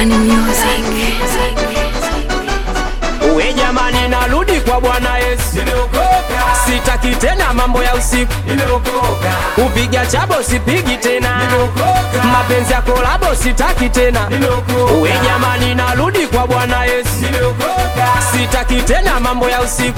Bani Music. Uwe jamani narudi kwa Bwana Yesu. Sitaki tena mambo ya usiku. Upiga chabo sipigi tena. Mapenzi ya kolabo sitaki tena. Uwe jamani narudi kwa Bwana Yesu. Sitaki tena mambo ya usiku.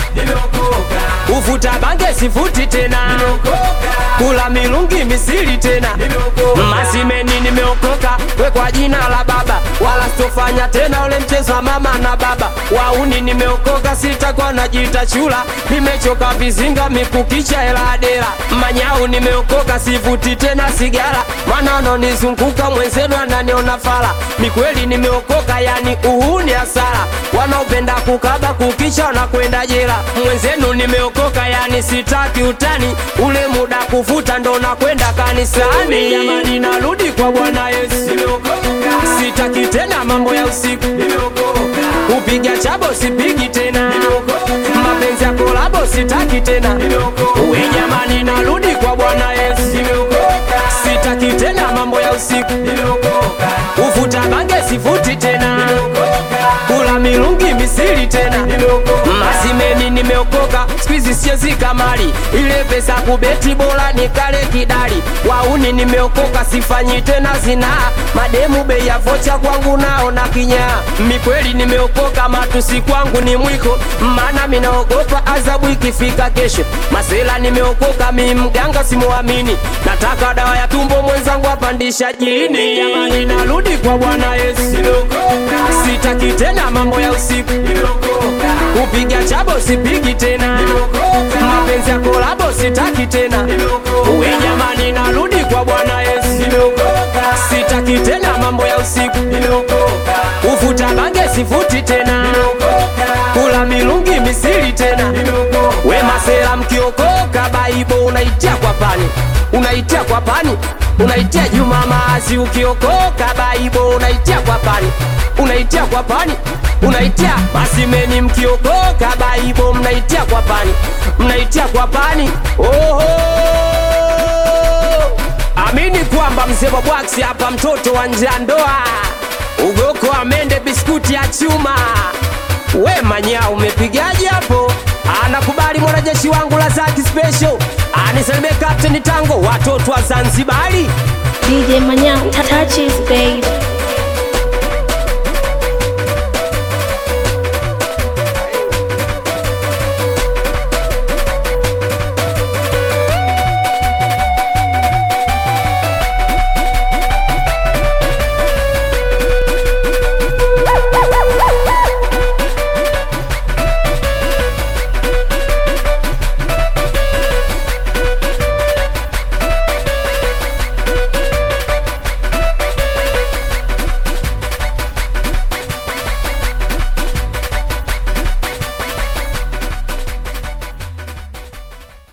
Ufuta bange sifuti tena. Kula milungi misili tena. Masimeni nimeokoka we kwa jina la Baba. Wala sitofanya tena ule mchezo wa mama na baba. Wauni nimeokoka sitakuwa najiita chula. Nimechoka vizinga mikukicha hela adela. Manyau nimeokoka sivuti tena sigara. Manano nizunguka mwenzenu ananiona fala. Ni kweli nimeokoka yani uhuni hasara. Wanaopenda kukaba kukicha wanakwenda jela. Mwenzenu nimeokoka yani sitaki utani. Ule muda kufuta ndo nakwenda kanisani. Jamani narudi kwa Bwana Yesu. Sitaki tena mambo ya usiku. Upiga chabo sipigi tena. Mapenzi ya kolabo sitaki tena. Uwe jamani narudi kwa Bwana Yesu. Sitaki tena mambo ya usiku. Ufuta bange sifuti tena. Kula milungi misili tena. Masimeni nimeokoka squeeze siezi kamari. Ile pesa kubeti bora nikale kidali. Wauni nimeokoka sifanyi tena zina. Mademu bei ya vocha kwangu naona kinyaa. Mikweli nimeokoka matusi kwangu ni mwiko. Maana minaogopa adhabu ikifika kesho. Masela nimeokoka mi mganga simuamini. Nataka dawa ya tumbo mwenzangu apandisha jini. Jamani narudi kwa Bwana Yesu. Sitaki tena mambo ya usiku. Upiga chabo sipigi tena. Mapenzi ya kolabo sitaki tena. Uwe jamani narudi kwa Bwana Yesu. Sitaki tena mambo ya usiku. Ufuta bange sifuti tena. Kula milungi misili tena. We masela mkiokoka baibo unaitia kwa pani. Unaitia kwa pani. Unaitia Juma Maazi ukiokoka baibo unaitia kwa pani. Unaitia kwa pani. Unaitia Masimeni mkiokoka baibo mnaitia kwa pani. Mnaitia kwa pani. Oho. Amini kwamba mzee wa Bwaksi hapa mtoto wa njandoa. Ugoko amende biskuti ya chuma. We Manyau umepigaje hapo? Anakubali mwanajeshi wangu la Zaki Special. Anisalime Captain Tango watoto wa Zanzibari. DJ Manyau touches babe.